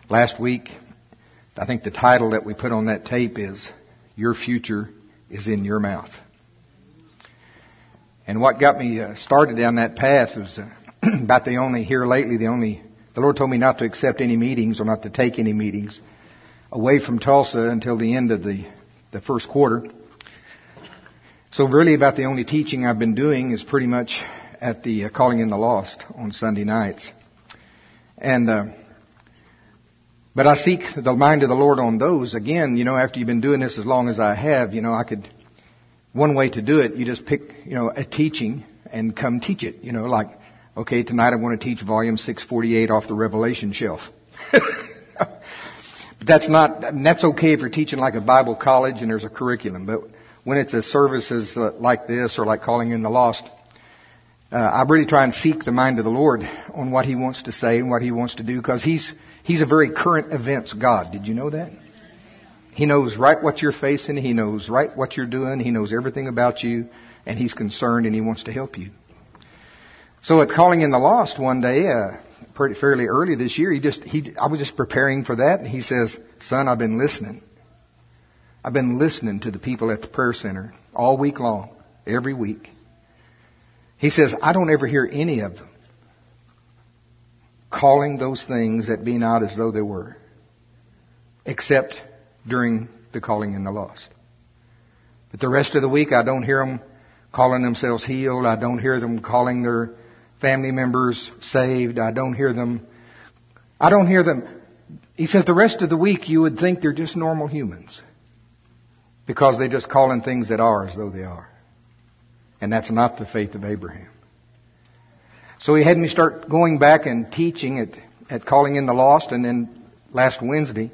Last week, I think the title that we put on that tape is, Your Future is in Your Mouth. And what got me started down that path was about the Lord told me not to accept any meetings or not to take any meetings away from Tulsa until the end of the first quarter. So really about the only teaching I've been doing is pretty much at the Calling in the Lost on Sunday nights. And but I seek the mind of the Lord on those. Again, after you've been doing this as long as I have, one way to do it, you just pick, a teaching and come teach it. Like, okay, tonight I want to teach volume 648 off the Revelation shelf. But that's okay if you're teaching like a Bible college and there's a curriculum. But when it's a services like this or like Calling in the Lost, I really try and seek the mind of the Lord on what He wants to say and what He wants to do, because He's a very current events God. Did you know that? He knows right what you're facing. He knows right what you're doing. He knows everything about you, and He's concerned and He wants to help you. So at Calling in the Lost one day, fairly early this year, I was just preparing for that, and He says, "Son, I've been listening. I've been listening to the people at the prayer center all week long, every week." He says, "I don't ever hear any of them calling those things that be not as though they were, except during the Calling in the Lost. But the rest of the week, I don't hear them calling themselves healed. I don't hear them calling their family members saved. I don't hear them. He says the rest of the week you would think they're just normal humans, because they just calling things that are as though they are. And that's not the faith of Abraham." So He had me start going back and teaching at Calling in the Lost, and then last Wednesday,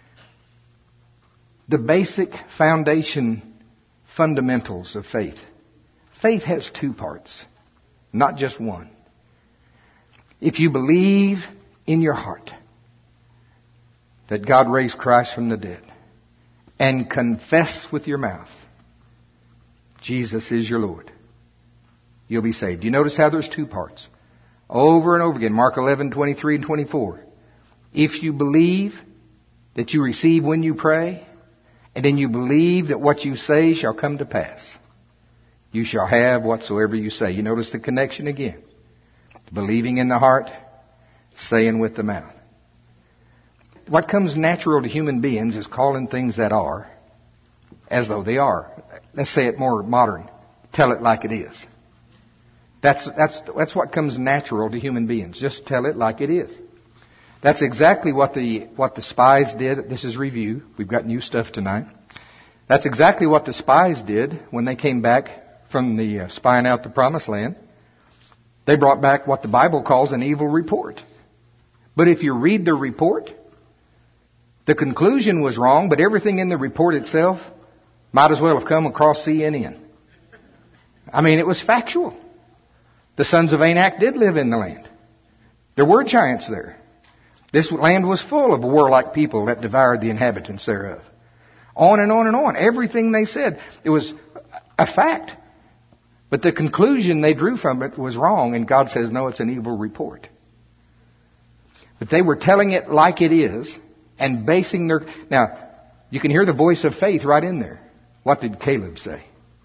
the basic foundation fundamentals of faith. Faith has two parts, not just one. If you believe in your heart that God raised Christ from the dead and confess with your mouth Jesus is your Lord, you'll be saved. You notice how there's two parts? Over and over again. Mark 11:23 and 24. If you believe that you receive when you pray, and then you believe that what you say shall come to pass, you shall have whatsoever you say. You notice the connection again. Believing in the heart, saying with the mouth. What comes natural to human beings is calling things that are as though they are. Let's say it more modern. Tell it like it is. That's what comes natural to human beings. Just tell it like it is. That's exactly what the spies did. This is review. We've got new stuff tonight. That's exactly what the spies did when they came back from the spying out the promised land. They brought back what the Bible calls an evil report. But if you read the report, the conclusion was wrong, but everything in the report itself might as well have come across CNN. I mean, it was factual. The sons of Anak did live in the land. There were giants there. This land was full of warlike people that devoured the inhabitants thereof. On and on and on. Everything they said, it was a fact. But the conclusion they drew from it was wrong, and God says, no, it's an evil report. But they were telling it like it is, and basing their... Now, you can hear the voice of faith right in there. What did Caleb say?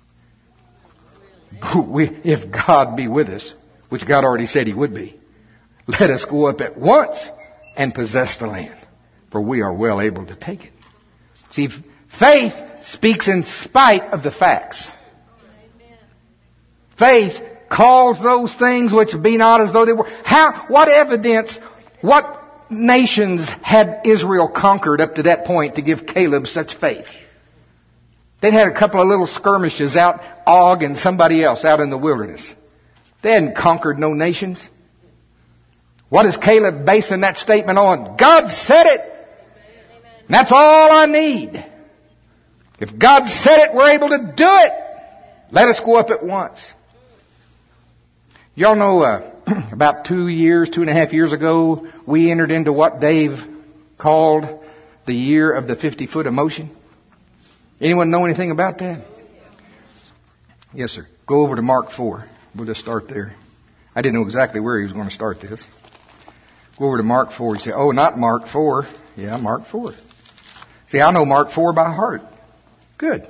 If God be with us, which God already said He would be, let us go up at once and possess the land, for we are well able to take it. See, faith speaks in spite of the facts. Faith calls those things which be not as though they were. What evidence, what nations had Israel conquered up to that point to give Caleb such faith? They'd had a couple of little skirmishes out, Og and somebody else out in the wilderness. They hadn't conquered no nations. What is Caleb basing that statement on? God said it. And that's all I need. If God said it, we're able to do it. Let us go up at once. Y'all know about 2.5 years ago, we entered into what Dave called the year of the 50-foot of motion. Anyone know anything about that? Yes, sir. Go over to Mark 4. We'll just start there. I didn't know exactly where he was going to start this. Go over to Mark 4. You say, oh, not Mark 4. Yeah, Mark 4. See, I know Mark 4 by heart. Good.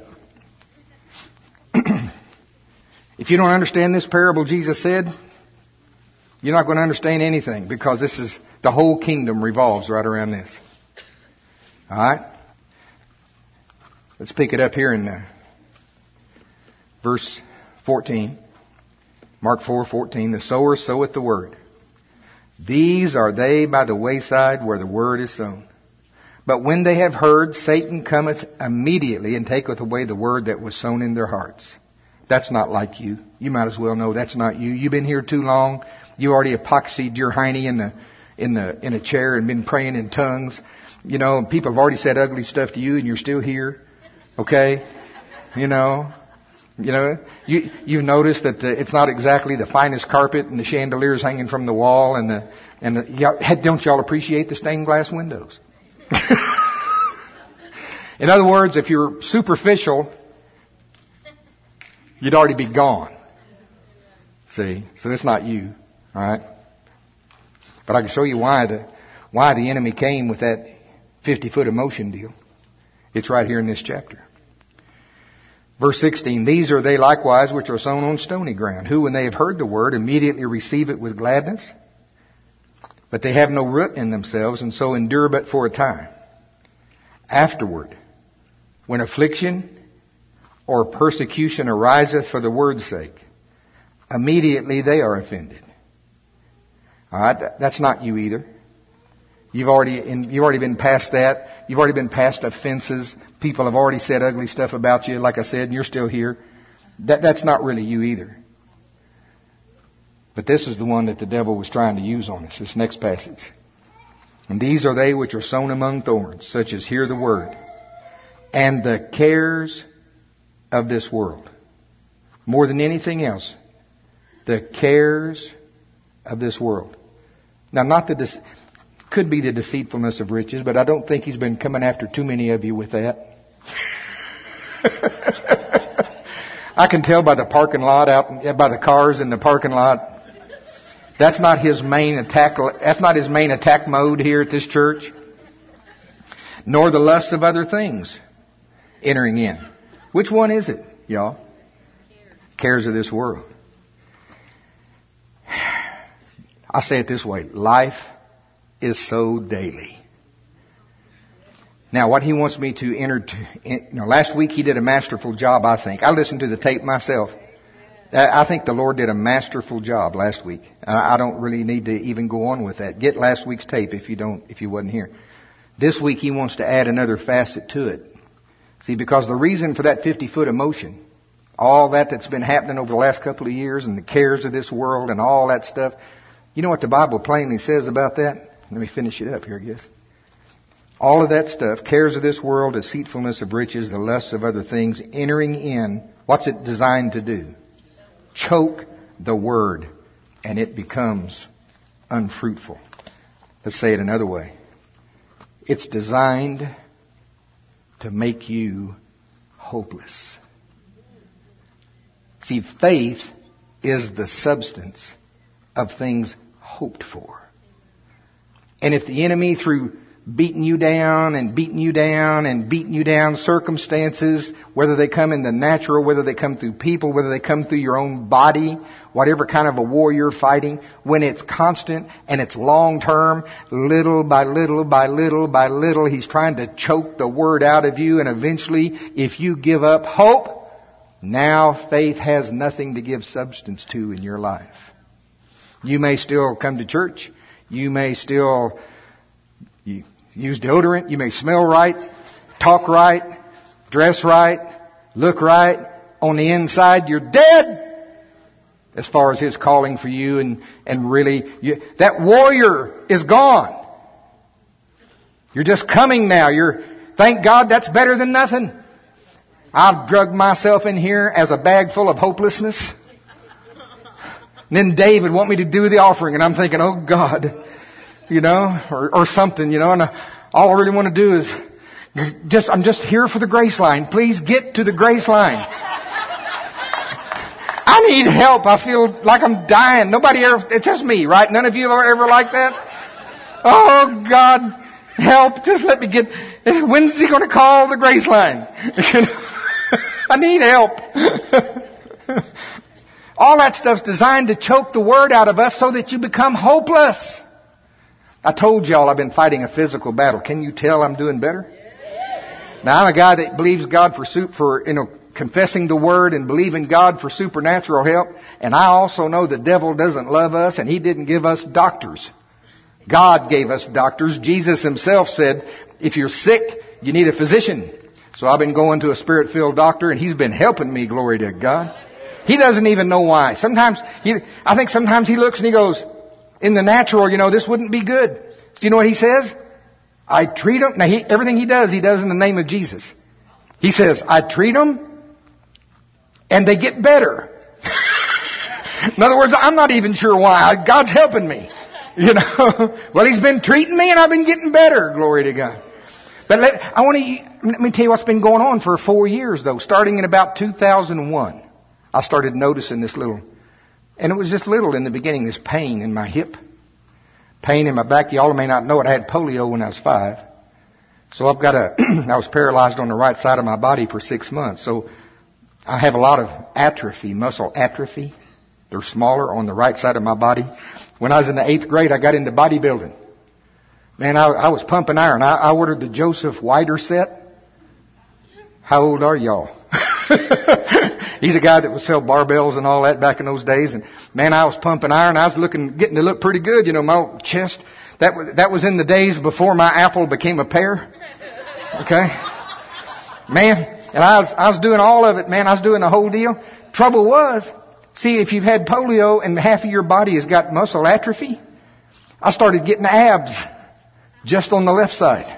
If you don't understand this parable Jesus said, you're not going to understand anything, because this is, the whole kingdom revolves right around this. All right? Let's pick it up here in verse 14. Mark 4:14. The sower soweth the word. These are they by the wayside where the word is sown. But when they have heard, Satan cometh immediately and taketh away the word that was sown in their hearts. That's not like you. You might as well know that's not you. You've been here too long. You already epoxied your hiney in a chair and been praying in tongues. You know, people have already said ugly stuff to you, and you're still here. Okay, you've noticed that it's not exactly the finest carpet, and the chandeliers hanging from the wall, don't y'all appreciate the stained glass windows? In other words, if you're superficial, you'd already be gone. See? So it's not you. All right? But I can show you why the enemy came with that 50-foot emotion deal. It's right here in this chapter. Verse 16, these are they likewise which are sown on stony ground, who when they have heard the word immediately receive it with gladness. But they have no root in themselves, and so endure but for a time. Afterward, when affliction or persecution ariseth for the word's sake, immediately they are offended. All right, that's not you either. You've already been past that. You've already been past offenses. People have already said ugly stuff about you, like I said, and you're still here. That's not really you either. But this is the one that the devil was trying to use on us, this next passage. And these are they which are sown among thorns, such as hear the word, and the cares of this world. More than anything else, the cares of this world. Now, could be the deceitfulness of riches, but I don't think he's been coming after too many of you with that. I can tell by the parking lot by the cars in the parking lot. That's not his main attack. That's not his main attack mode here at this church. Nor the lusts of other things entering in. Which one is it, y'all? Cares of this world. I say it this way. Life is so daily. Now, what he wants me to enter last week he did a masterful job, I think. I listened to the tape myself. I think the Lord did a masterful job last week. I don't really need to even go on with that. Get last week's tape if you wasn't here. This week he wants to add another facet to it. See, because the reason for that 50-foot emotion, all that's been happening over the last couple of years, and the cares of this world and all that stuff, you know what the Bible plainly says about that? Let me finish it up here, I guess. All of that stuff, cares of this world, deceitfulness of riches, the lusts of other things, entering in, what's it designed to do? Choke the word, and it becomes unfruitful. Let's say it another way. It's designed to make you hopeless. See, faith is the substance of things hoped for. And if the enemy, through beating you down and beating you down and beating you down circumstances, whether they come in the natural, whether they come through people, whether they come through your own body, whatever kind of a war you're fighting, when it's constant and it's long term, little by little by little by little, he's trying to choke the word out of you, and eventually, if you give up hope, now faith has nothing to give substance to in your life. You may still come to church. You may still use deodorant. You may smell right, talk right, dress right, look right. On the inside, you're dead as far as His calling for you. And really, that warrior is gone. You're just coming now. Thank God that's better than nothing. I've drugged myself in here as a bag full of hopelessness. And then David want me to do the offering, and I'm thinking, oh God, or something, and all I really want to do is I'm just here for the grace line. Please get to the grace line. I need help. I feel like I'm dying. Nobody ever, it's just me, right? None of you are ever like that? Oh, God, help. Just let me get... When's he going to call the grace line? I need help. All that stuff's designed to choke the word out of us so that you become hopeless. I told y'all I've been fighting a physical battle. Can you tell I'm doing better? Now, I'm a guy that believes God for confessing the word and believing God for supernatural help. And I also know the devil doesn't love us and he didn't give us doctors. God gave us doctors. Jesus himself said, if you're sick, you need a physician. So I've been going to a spirit-filled doctor and he's been helping me, glory to God. He doesn't even know why. I think sometimes he looks and he goes, in the natural, this wouldn't be good. Do you know what he says? I treat them. Now, everything he does in the name of Jesus. He says, I treat them and they get better. In other words, I'm not even sure why. God's helping me. Well, he's been treating me and I've been getting better. Glory to God. But let me tell you what's been going on for 4 years though. Starting in about 2001, I started noticing this little, and it was just little in the beginning, this pain in my hip, pain in my back. Y'all may not know it. I had polio when I was 5. So I was paralyzed on the right side of my body for 6 months. So I have a lot of atrophy, muscle atrophy. They're smaller on the right side of my body. When I was in the 8th grade, I got into bodybuilding. Man, I was pumping iron. I ordered the Joseph Weider set. How old are y'all? He's a guy that would sell barbells and all that back in those days. And man, I was pumping iron. I was getting to look pretty good. My chest. That was in the days before my apple became a pear. Okay. Man, and I was doing all of it, man. I was doing the whole deal. Trouble was, see, if you've had polio and half of your body has got muscle atrophy, I started getting abs just on the left side.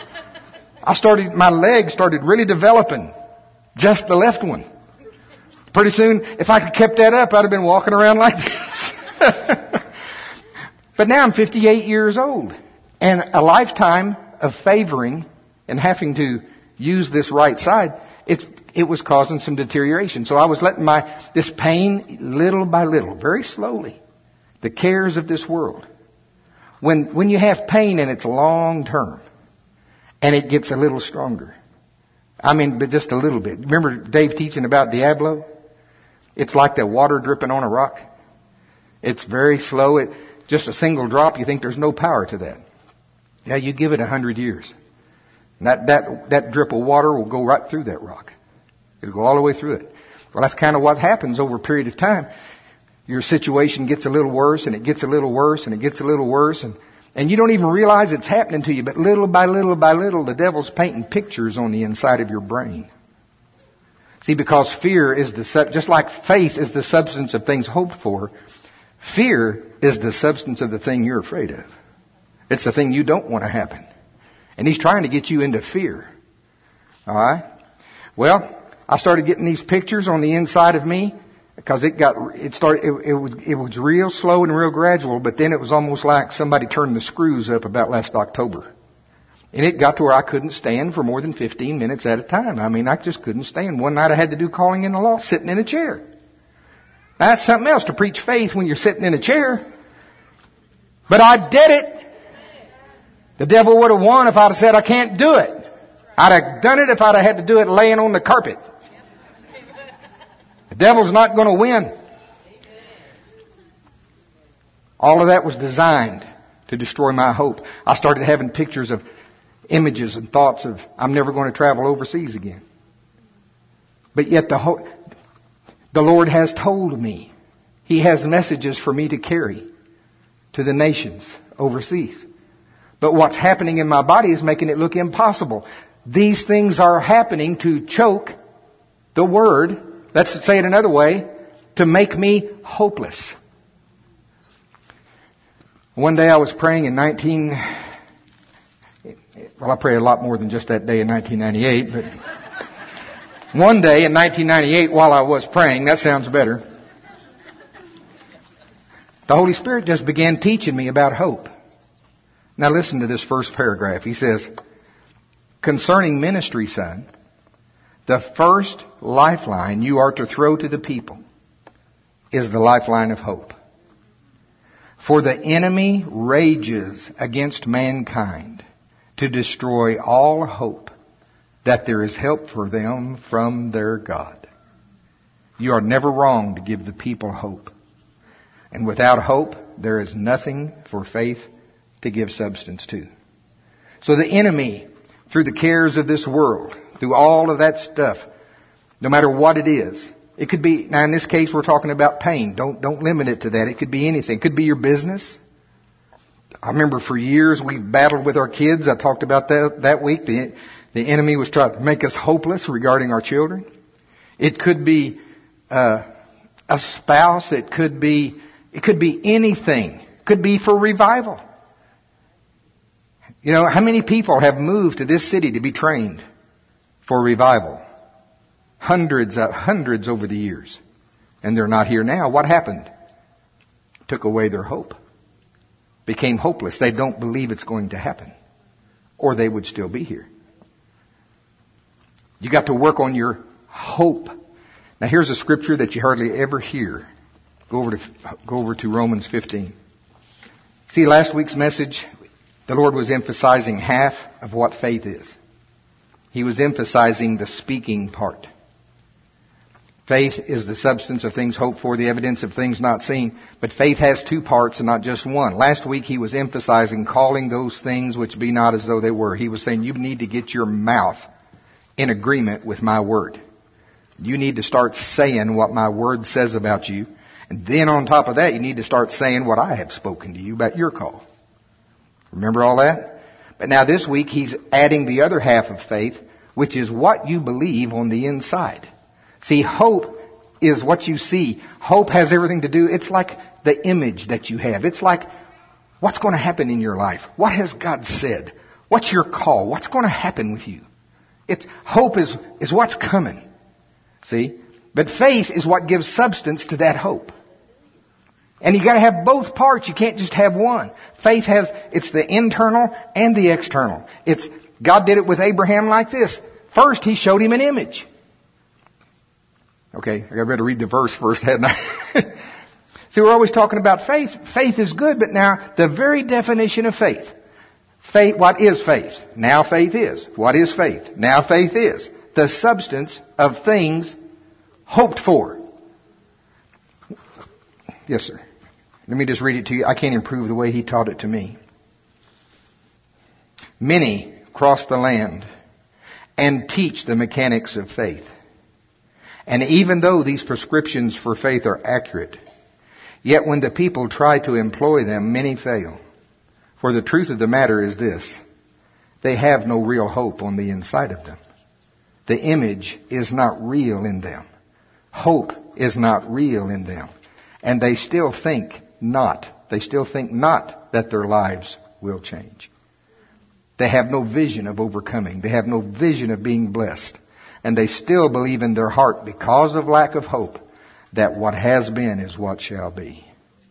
My legs started really developing. Just the left one. Pretty soon, if I could kept that up, I'd have been walking around like this. But now I'm 58 years old. And a lifetime of favoring and having to use this right side, it was causing some deterioration. So I was letting this pain, little by little, very slowly, the cares of this world. When you have pain and it's long term, and it gets a little stronger. But just a little bit. Remember Dave teaching about Diablo? It's like the water dripping on a rock. It's very slow. Just a single drop, you think there's no power to that. Yeah, you give it 100 years. And that drip of water will go right through that rock. It'll go all the way through it. Well, that's kind of what happens over a period of time. Your situation gets a little worse, and it gets a little worse, and it gets a little worse, and you don't even realize it's happening to you, but little by little by little, the devil's painting pictures on the inside of your brain. See, because fear is just like faith is the substance of things hoped for, fear is the substance of the thing you're afraid of. It's the thing you don't want to happen. And he's trying to get you into fear. Alright? Well, I started getting these pictures on the inside of me because it was real slow and real gradual, but then it was almost like somebody turned the screws up about last October. And it got to where I couldn't stand for more than 15 minutes at a time. I just couldn't stand. One night I had to do calling in the law, sitting in a chair. Now, that's something else to preach faith when you're sitting in a chair. But I did it. The devil would have won if I'd have said I can't do it. I'd have done it if I'd have had to do it laying on the carpet. The devil's not going to win. All of that was designed to destroy my hope. I started having pictures of images and thoughts of I'm never going to travel overseas again. But yet the Lord has told me. He has messages for me to carry to the nations overseas. But what's happening in my body is making it look impossible. These things are happening to choke the word. Let's say it another way. To make me hopeless. One day I was praying in I pray a lot more than just that day in 1998, but one day in 1998 while I was praying, that sounds better, the Holy Spirit just began teaching me about hope. Now listen to this first paragraph. He says, concerning ministry, son, the first lifeline you are to throw to the people is the lifeline of hope. For the enemy rages against mankind to destroy all hope that there is help for them from their God. You are never wrong to give the people hope. And without hope, there is nothing for faith to give substance to. So the enemy, through the cares of this world, through all of that stuff, no matter what it is, it could be, now in this case we're talking about pain. Don't limit it to that. It could be anything. It could be your business. I remember for years we battled with our kids. I talked about that week. The enemy was trying to make us hopeless regarding our children. It could be a spouse. It could be anything. It could be for revival. You know, how many people have moved to this city to be trained for revival? Hundreds over the years. And they're not here now. What happened? Took away their hope. Became hopeless. They don't believe it's going to happen. Or they would still be here. You got to work on your hope. Now here's a scripture that you hardly ever hear. Go over to Romans 15. See, last week's message, the Lord was emphasizing half of what faith is. He was emphasizing the speaking part. Faith is the substance of things hoped for, the evidence of things not seen. But faith has two parts and not just one. Last week he was emphasizing calling those things which be not as though they were. He was saying you need to get your mouth in agreement with my word. You need to start saying what my word says about you. And then on top of that, you need to start saying what I have spoken to you about your call. Remember all that? But now this week he's adding the other half of faith, which is what you believe on the inside. See, hope is what you see. Hope has everything to do. It's like the image that you have. It's like what's going to happen in your life. What has God said? What's your call? What's going to happen with you? Hope is what's coming. See? But faith is what gives substance to that hope. And you got to have both parts. You can't just have one. Faith it's the internal and the external. God did it with Abraham like this. First, He showed him an image. Okay, I better read the verse first, hadn't I? See, we're always talking about faith. Faith is good, but now the very definition of faith. Faith, what is faith? Now faith is. What is faith? Now faith is. The substance of things hoped for. Yes, sir. Let me just read it to you. I can't improve the way he taught it to me. Many cross the land and teach the mechanics of faith. And even though these prescriptions for faith are accurate, yet when the people try to employ them, many fail. For the truth of the matter is this: they have no real hope on the inside of them. The image is not real in them. Hope is not real in them. And they still think not that their lives will change. They have no vision of overcoming. They have no vision of being blessed. And they still believe in their heart, because of lack of hope, that what has been is what shall be.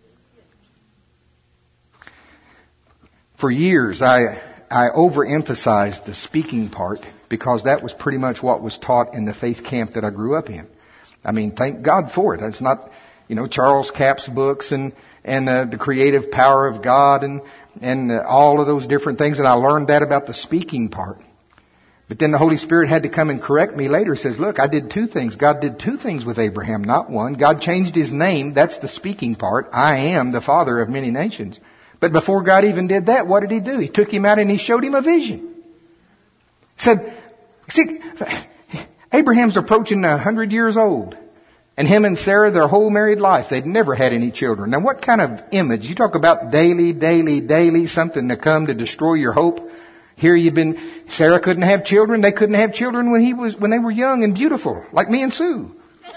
For years, I overemphasized the speaking part because that was pretty much what was taught in the faith camp that I grew up in. I mean, thank God for it. It's not, Charles Capp's books and the creative power of God and all of those different things. And I learned that about the speaking part. But then the Holy Spirit had to come and correct me later. He says, look, I did two things. God did two things with Abraham, not one. God changed his name. That's the speaking part. I am the father of many nations. But before God even did that, what did He do? He took him out and He showed him a vision. He said, see, Abraham's approaching 100 years old. And him and Sarah, their whole married life, they'd never had any children. Now what kind of image? You talk about daily, something to come to destroy your hope. Here Sarah couldn't have children. They couldn't have children when they were young and beautiful, like me and Sue.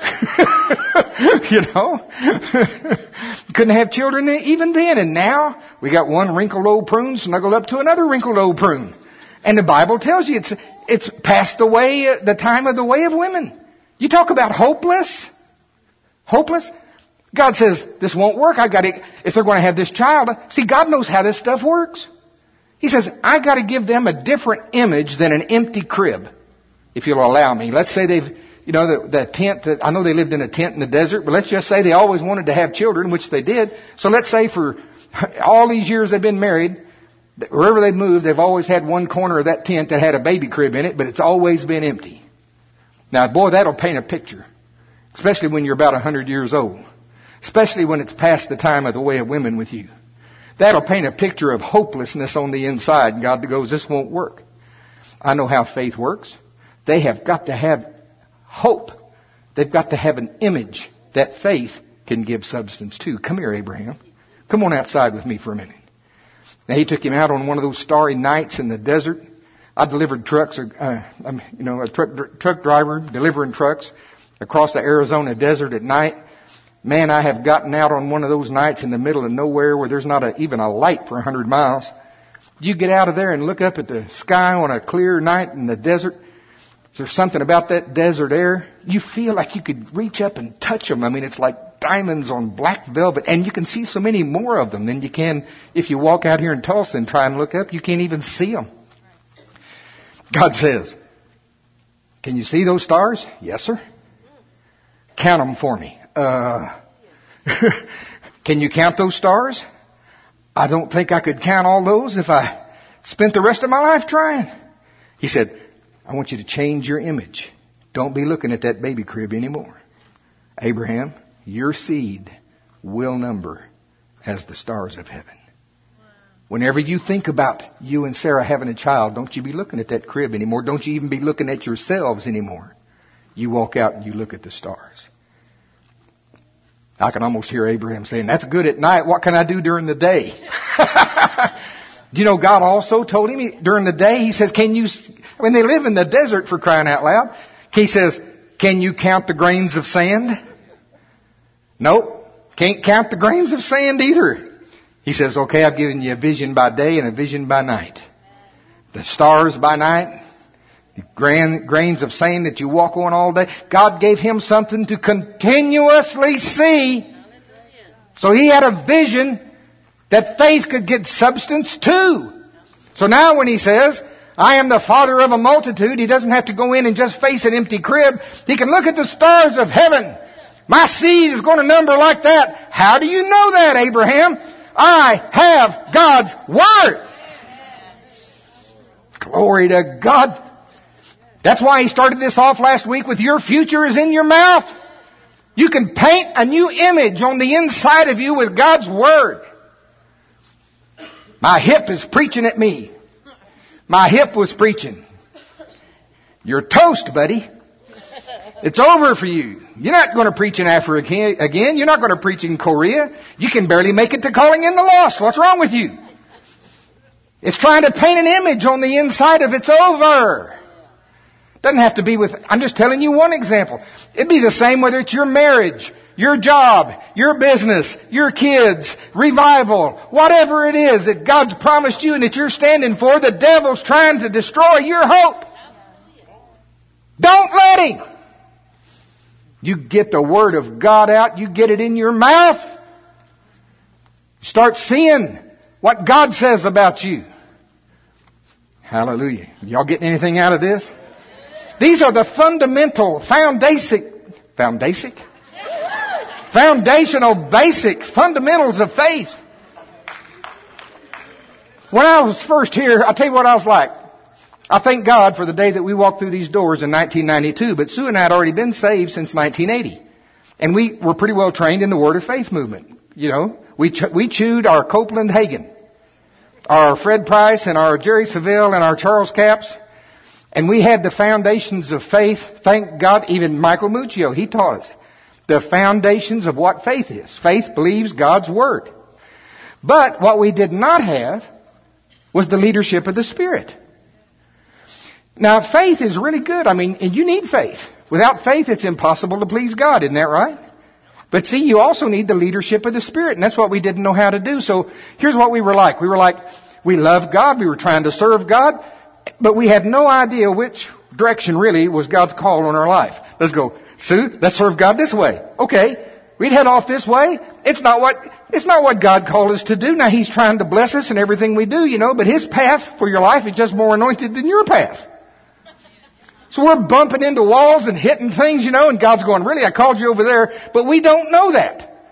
Couldn't have children even then. And now we got one wrinkled old prune snuggled up to another wrinkled old prune. And the Bible tells you it's past the time of the way of women. You talk about hopeless. God says, this won't work. If they're going to have this child. See, God knows how this stuff works. He says, I got to give them a different image than an empty crib, if you'll allow me. Let's say the tent, I know they lived in a tent in the desert, but let's just say they always wanted to have children, which they did. So let's say for All these years they've been married, wherever they've moved, they've always had one corner of that tent that had a baby crib in it, but it's always been empty. Now, boy, that'll paint a picture, especially when you're about 100 years old, especially when it's past the time of the way of women with you. That'll paint a picture of hopelessness on the inside. God goes, this won't work. I know how faith works. They have got to have hope. They've got to have an image that faith can give substance to. Come here, Abraham. Come on outside with me for a minute. Now, he took him out on one of those starry nights in the desert. I delivered trucks, a truck driver delivering trucks across the Arizona desert at night. Man, I have gotten out on one of those nights in the middle of nowhere where there's not even a light for 100 miles. You get out of there and look up at the sky on a clear night in the desert. There's something about that desert air. You feel like you could reach up and touch them. I mean, it's like diamonds on black velvet. And you can see so many more of them than you can if you walk out here in Tulsa and try and look up. You can't even see them. God says, can you see those stars? Yes, sir. Count them for me. Can you count those stars? I don't think I could count all those if I spent the rest of my life trying. He said, I want you to change your image. Don't be looking at that baby crib anymore. Abraham, your seed will number as the stars of heaven. Whenever you think about you and Sarah having a child, don't you be looking at that crib anymore. Don't you even be looking at yourselves anymore. You walk out and you look at the stars. I can almost hear Abraham saying, that's good at night. What can I do during the day? Do you know God also told him during the day, he says, when they live in the desert, for crying out loud, he says, can you count the grains of sand? Nope. Can't count the grains of sand either. He says, okay, I've given you a vision by day and a vision by night. The stars by night, the grains of sand that you walk on all day. God gave him something to continuously see. So he had a vision that faith could get substance to. So now when he says, I am the father of a multitude, he doesn't have to go in and just face an empty crib. He can look at the stars of heaven. My seed is going to number like that. How do you know that, Abraham? I have God's Word. Glory to God. That's why he started this off last week with your future is in your mouth. You can paint a new image on the inside of you with God's Word. My hip is preaching at me. My hip was preaching. You're toast, buddy. It's over for you. You're not going to preach in Africa again. You're not going to preach in Korea. You can barely make it to Calling in the Lost. What's wrong with you? It's trying to paint an image on the inside of it's over. Doesn't have to be with, I'm just telling you one example. It'd be the same whether it's your marriage, your job, your business, your kids, revival, whatever it is that God's promised you and that you're standing for, the devil's trying to destroy your hope. Don't let him. You get the Word of God out, you get it in your mouth. Start seeing what God says about you. Hallelujah. Y'all getting anything out of this? These are the foundational basic fundamentals of faith. When I was first here, I'll tell you what I was like. I thank God for the day that we walked through these doors in 1992, but Sue and I had already been saved since 1980. And we were pretty well trained in the Word of Faith movement. You know, we chewed our Copeland Hagen, our Fred Price and our Jerry Savelle and our Charles Capps. And we had the foundations of faith. Thank God, even Michael Muccio, he taught us the foundations of what faith is. Faith believes God's Word. But what we did not have was the leadership of the Spirit. Now, faith is really good. I mean, and you need faith. Without faith, it's impossible to please God. Isn't that right? But see, you also need the leadership of the Spirit, and that's what we didn't know how to do. So here's what we were like. We were like, we loved God. We were trying to serve God. But we had no idea which direction really was God's call on our life. Let's go, Sue, let's serve God this way. Okay. We'd head off this way. It's not what God called us to do. Now He's trying to bless us in everything we do, you know, but His path for your life is just more anointed than your path. So we're bumping into walls and hitting things, you know, and God's going, really, I called you over there, but we don't know that.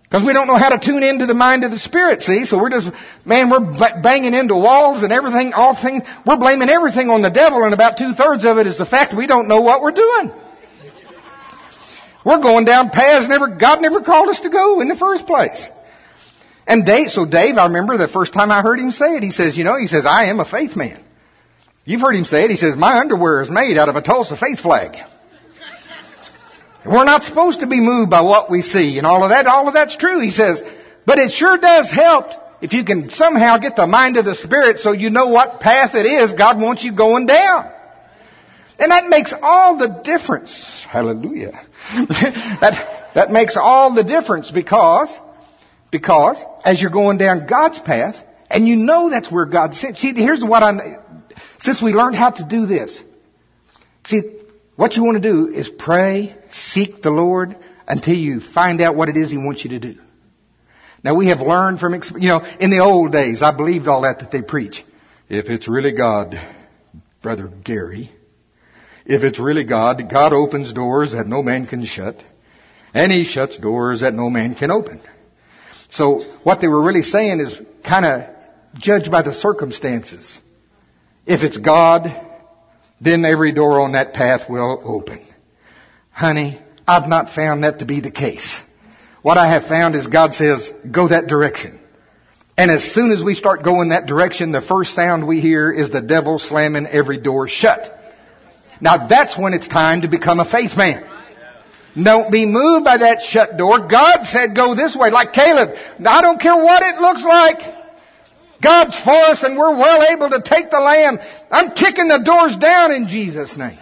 Because we don't know how to tune into the mind of the Spirit, see? So we're banging into walls and everything, we're blaming everything on the devil, and about 2/3 of it is the fact we don't know what we're doing. We're going down paths God never called us to go in the first place. And Dave, I remember the first time I heard him say it, he says, I am a faith man. You've heard him say it. He says, my underwear is made out of a Tulsa faith flag. We're not supposed to be moved by what we see and all of that. All of that's true, he says. But it sure does help if you can somehow get the mind of the Spirit so you know what path it is God wants you going down. And that makes all the difference. Hallelujah. That makes all the difference because as you're going down God's path, and you know that's where God sent. See, since we learned how to do this, see, what you want to do is pray, seek the Lord until you find out what it is He wants you to do. Now we have learned from, in the old days, I believed all that they preach. If it's really God, Brother Gary, if it's really God, God opens doors that no man can shut, and He shuts doors that no man can open. So what they were really saying is kind of judge by the circumstances. If it's God, then every door on that path will open. Honey, I've not found that to be the case. What I have found is God says, go that direction. And as soon as we start going that direction, the first sound we hear is the devil slamming every door shut. Now that's when it's time to become a faith man. Don't be moved by that shut door. God said go this way, like Caleb. I don't care what it looks like. God's for us and we're well able to take the land. I'm kicking the doors down in Jesus' name.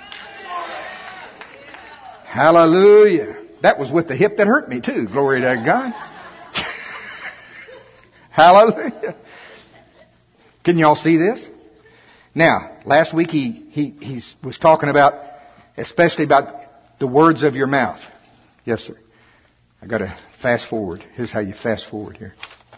Hallelujah. That was with the hip that hurt me too. Glory to God. Hallelujah. Can y'all see this? Now, last week he was talking about, especially about the words of your mouth. Yes, sir. I got to fast forward. Here's how you fast forward here.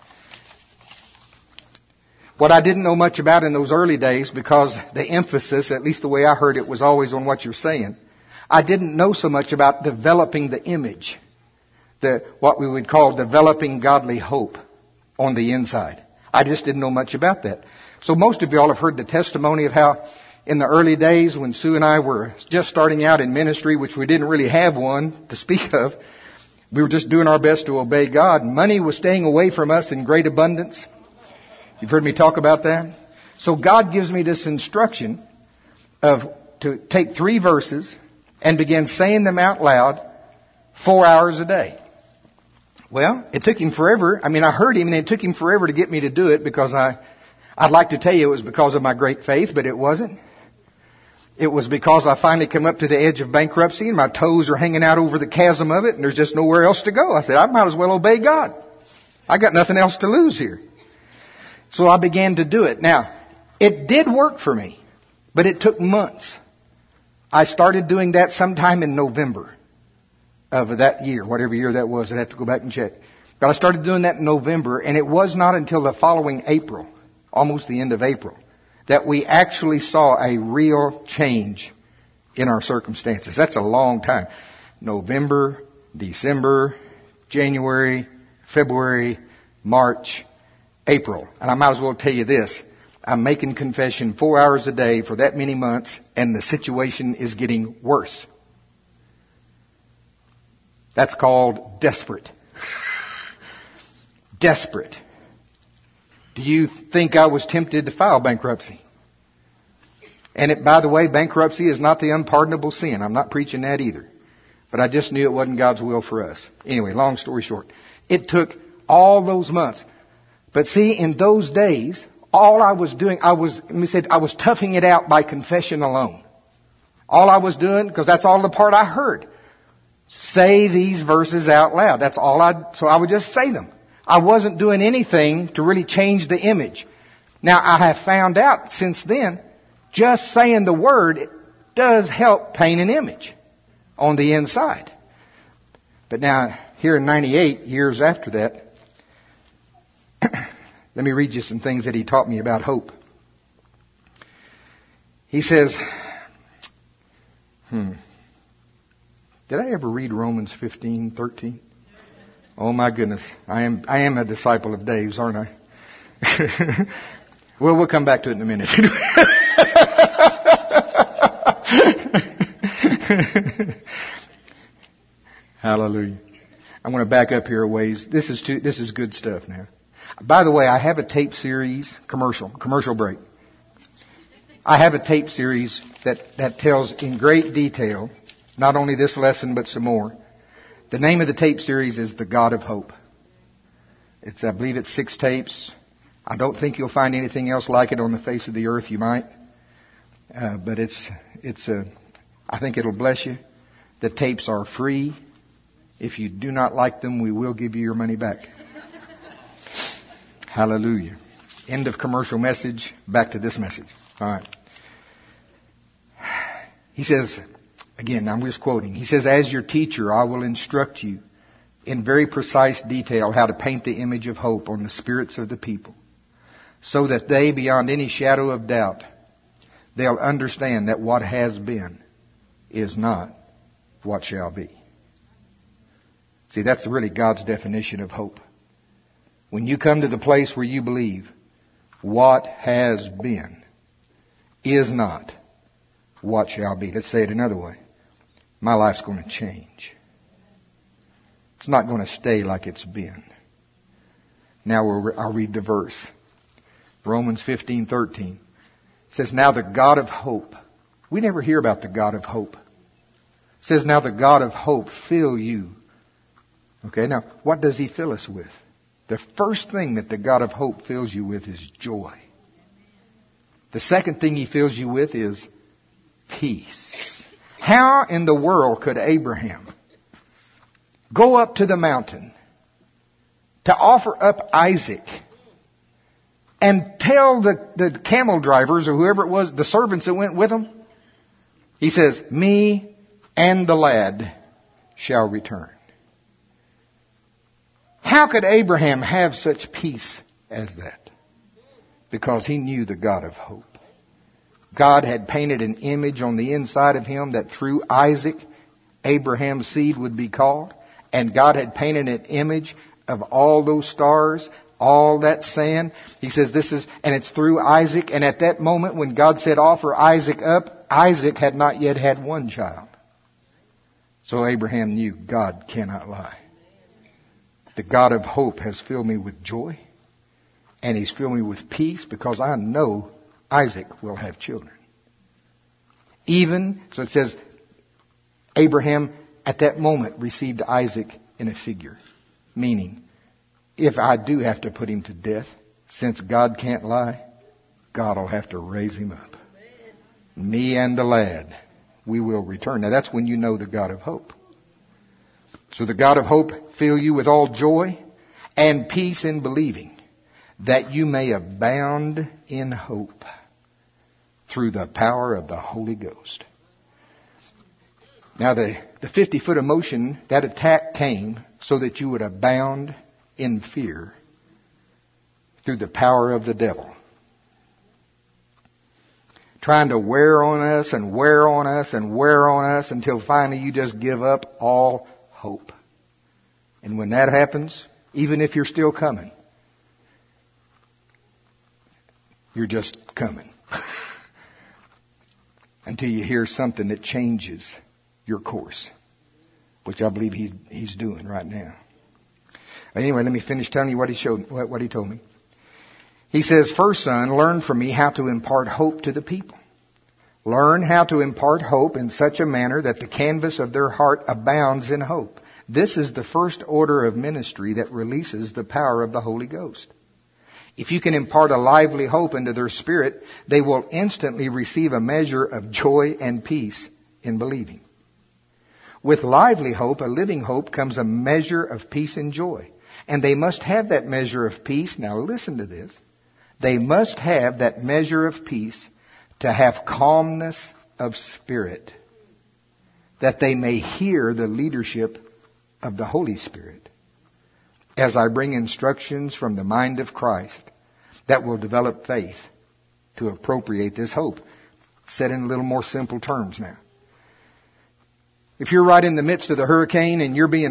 What I didn't know much about in those early days, because the emphasis, at least the way I heard it, was always on what you're saying. I didn't know so much about developing the image, what we would call developing godly hope on the inside. I just didn't know much about that. So most of y'all have heard the testimony of how in the early days when Sue and I were just starting out in ministry, which we didn't really have one to speak of, we were just doing our best to obey God. Money was staying away from us in great abundance. You've heard me talk about that. So God gives me this instruction to take 3 verses and begin saying them out loud 4 hours a day. Well, it took him forever. I heard him and it took him forever to get me to do it because I'd like to tell you it was because of my great faith, but it wasn't. It was because I finally come up to the edge of bankruptcy and my toes are hanging out over the chasm of it and there's just nowhere else to go. I said, I might as well obey God. I got nothing else to lose here. So I began to do it. Now, it did work for me, but it took months. I started doing that sometime in November of that year, whatever year that was. I'd have to go back and check. But I started doing that in November, and it was not until the following April, almost the end of April, that we actually saw a real change in our circumstances. That's a long time. November, December, January, February, March, April. And I might as well tell you this. I'm making confession 4 hours a day for that many months, and the situation is getting worse. That's called desperate. Desperate. Do you think I was tempted to file bankruptcy? And by the way, bankruptcy is not the unpardonable sin. I'm not preaching that either. But I just knew it wasn't God's will for us. Anyway, long story short. It took all those months. But see, in those days, all I was doing, I was toughing it out by confession alone. All I was doing, because that's all the part I heard. Say these verses out loud. That's all so I would just say them. I wasn't doing anything to really change the image. Now, I have found out since then, just saying the word, it does help paint an image on the inside. But now, here in 98, years after that, let me read you some things that he taught me about hope. He says, did I ever read Romans 15:13? Oh my goodness. I am a disciple of Dave's, aren't I? Well, we'll come back to it in a minute. Hallelujah. I'm going to back up here a ways. This is good stuff now. By the way, I have a tape series, commercial break. I have a tape series that tells in great detail, not only this lesson, but some more. The name of the tape series is The God of Hope. I believe it's 6 tapes. I don't think you'll find anything else like it on the face of the earth. You might. But I think it'll bless you. The tapes are free. If you do not like them, we will give you your money back. Hallelujah. End of commercial message. Back to this message. All right. He says, again, I'm just quoting. He says, as your teacher, I will instruct you in very precise detail how to paint the image of hope on the spirits of the people, so that they, beyond any shadow of doubt, they'll understand that what has been is not what shall be. See, that's really God's definition of hope. When you come to the place where you believe what has been is not what shall be. Let's say it another way. My life's going to change. It's not going to stay like it's been. Now I'll read the verse. Romans 15:13 says, now the God of hope. We never hear about the God of hope. It says, now the God of hope fill you. Okay, now what does He fill us with? The first thing that the God of hope fills you with is joy. The second thing He fills you with is peace. How in the world could Abraham go up to the mountain to offer up Isaac and tell the camel drivers or whoever it was, the servants that went with him? He says, me and the lad shall return. How could Abraham have such peace as that? Because he knew the God of hope. God had painted an image on the inside of him that through Isaac, Abraham's seed would be called. And God had painted an image of all those stars, all that sand. He says and it's through Isaac. And at that moment when God said offer Isaac up, Isaac had not yet had one child. So Abraham knew God cannot lie. The God of hope has filled me with joy, and He's filled me with peace because I know Isaac will have children. So it says, Abraham at that moment received Isaac in a figure, meaning, if I do have to put him to death, since God can't lie, God will have to raise him up. Me and the lad, we will return. Now that's when you know the God of hope. So the God of hope fill you with all joy and peace in believing, that you may abound in hope through the power of the Holy Ghost. Now the 50-foot of motion, that attack came so that you would abound in fear through the power of the devil. Trying to wear on us and wear on us and wear on us until finally you just give up all hope. And when that happens, even if you're still coming, you're just coming. Until you hear something that changes your course, which I believe he's doing right now. Anyway, let me finish telling you what he told me. He says, first son, learn from me how to impart hope to the people. Learn how to impart hope in such a manner that the canvas of their heart abounds in hope. This is the first order of ministry that releases the power of the Holy Ghost. If you can impart a lively hope into their spirit, they will instantly receive a measure of joy and peace in believing. With lively hope, a living hope, comes a measure of peace and joy. And they must have that measure of peace. Now listen to this. They must have that measure of peace to have calmness of spirit, that they may hear the leadership of the Holy Spirit as I bring instructions from the mind of Christ that will develop faith to appropriate this hope. Said in a little more simple terms now. If you're right in the midst of the hurricane and you're being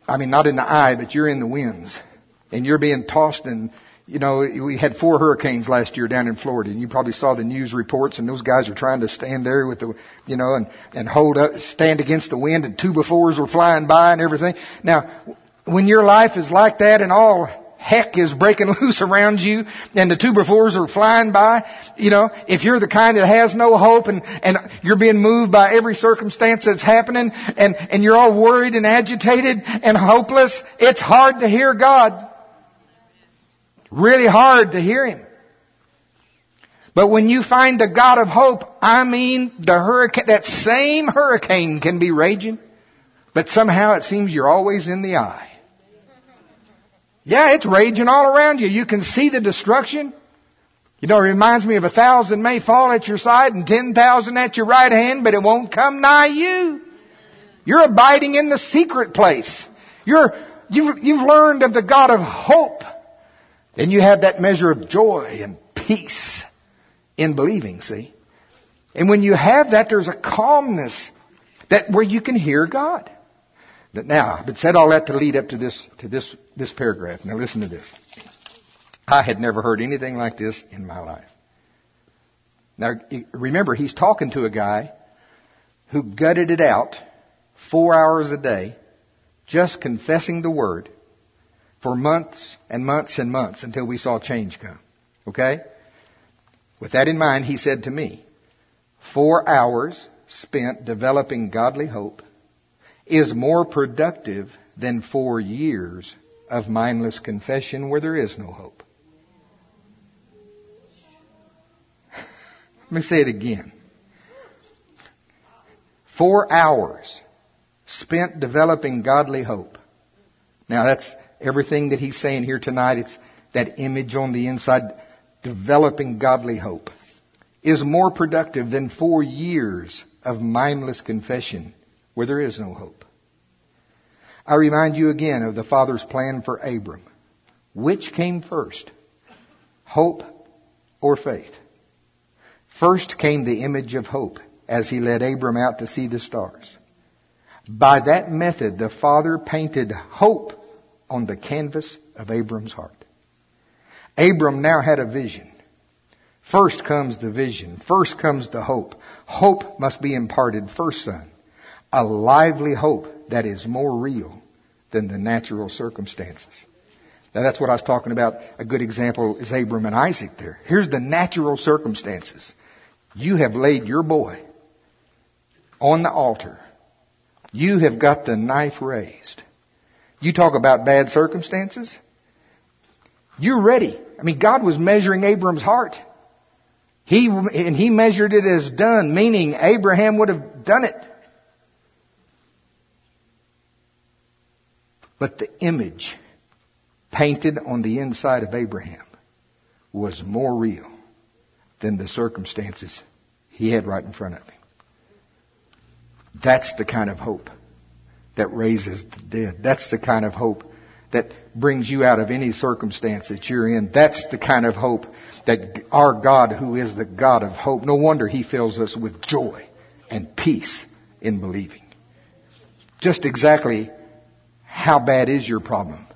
I mean, not in the eye, but you're in the winds. And you're being tossed, and, you know, we had 4 hurricanes last year down in Florida, and you probably saw the news reports, and those guys are trying to stand there with the, you know, and hold up, stand against the wind, and 2x4s were flying by and everything. Now, when your life is like that and all heck is breaking loose around you and the 2x4s are flying by, you know, if you're the kind that has no hope and you're being moved by every circumstance that's happening and you're all worried and agitated and hopeless, it's hard to hear God. Really hard to hear Him. But when you find the God of hope, I mean, the hurricane, that same hurricane can be raging, but somehow it seems you're always in the eye. Yeah, it's raging all around you. You can see the destruction. You know, it reminds me of 1,000 may fall at your side and 10,000 at your right hand, but it won't come nigh you. You're abiding in the secret place. You've learned of the God of hope. Then you have that measure of joy and peace in believing, see? And when you have that, there's a calmness that where you can hear God. Now, I've said all that to lead up to this paragraph. Now listen to this. I had never heard anything like this in my life. Now, remember, he's talking to a guy who gutted it out 4 hours a day, just confessing the Word for months and months and months until we saw change come. Okay? With that in mind, he said to me, 4 hours spent developing godly hope is more productive than 4 years of mindless confession where there is no hope. Let me say it again. 4 hours spent developing godly hope. Now that's everything that he's saying here tonight. It's that image on the inside, developing godly hope, is more productive than 4 years of mindless confession where there is no hope. I remind you again of the Father's plan for Abram. Which came first? Hope or faith? First came the image of hope as he led Abram out to see the stars. By that method, the Father painted hope on the canvas of Abram's heart. Abram now had a vision. First comes the vision. First comes the hope. Hope must be imparted first, son. A lively hope that is more real than the natural circumstances. Now that's what I was talking about. A good example is Abram and Isaac there. Here's the natural circumstances. You have laid your boy on the altar. You have got the knife raised. You talk about bad circumstances. You're ready. I mean, God was measuring Abram's heart. He measured it as done, meaning Abraham would have done it. But the image painted on the inside of Abraham was more real than the circumstances he had right in front of him. That's the kind of hope that raises the dead. That's the kind of hope that brings you out of any circumstance that you're in. That's the kind of hope that our God, who is the God of hope, no wonder He fills us with joy and peace in believing. Just exactly how bad is your problem?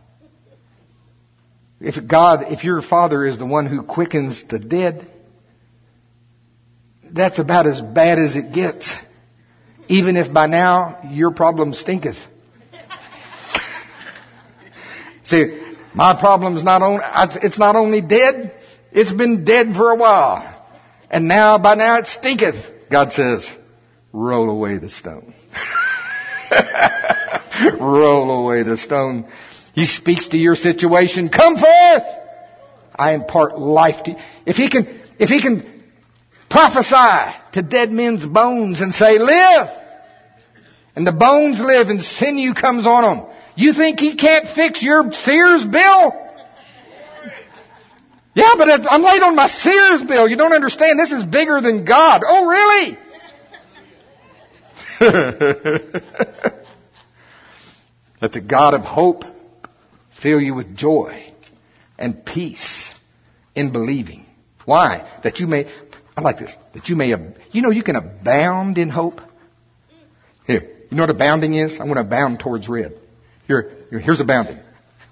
If your Father is the one who quickens the dead, that's about as bad as it gets. Even if by now your problem stinketh. See, my problem's it's not only dead, it's been dead for a while. And by now it stinketh. God says, roll away the stone. Roll away the stone. He speaks to your situation. Come forth! I impart life to you. If he can prophesy to dead men's bones and say, live! And the bones live and sinew comes on them. You think He can't fix your Sears bill? Yeah, but I'm late on my Sears bill. You don't understand. This is bigger than God. Oh, really? Let the God of hope fill you with joy and peace in believing. Why? That you may, I like this, that you may, you can abound in hope. Here, you know what abounding is? I'm going to abound towards red. Here's abounding.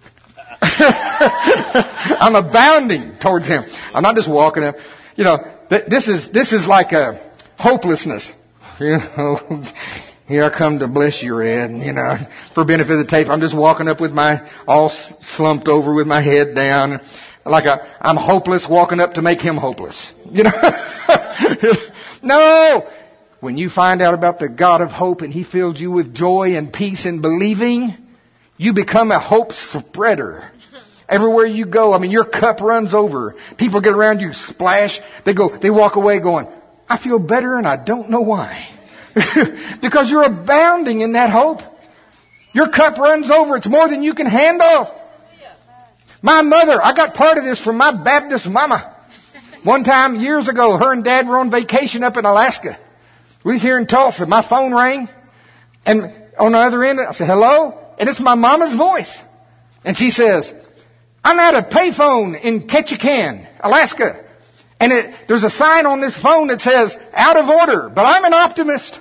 I'm abounding towards Him. I'm not just walking up. You know, this is like a hopelessness. You know, here I come to bless you, Red. You know, for benefit of the tape, I'm just walking up with my all slumped over with my head down, I'm hopeless walking up to make Him hopeless. You know, no. When you find out about the God of hope and He fills you with joy and peace and believing, you become a hope spreader. Everywhere you go, I mean, your cup runs over. People get around you, splash. They walk away going, I feel better and I don't know why. Because you're abounding in that hope. Your cup runs over. It's more than you can handle. My mother, I got part of this from my Baptist mama. One time, years ago, her and Dad were on vacation up in Alaska. We was here in Tulsa. My phone rang. And on the other end, I said, hello? And it's my mama's voice. And she says, I'm at a payphone in Ketchikan, Alaska. And there's a sign on this phone that says, out of order, but I'm an optimist.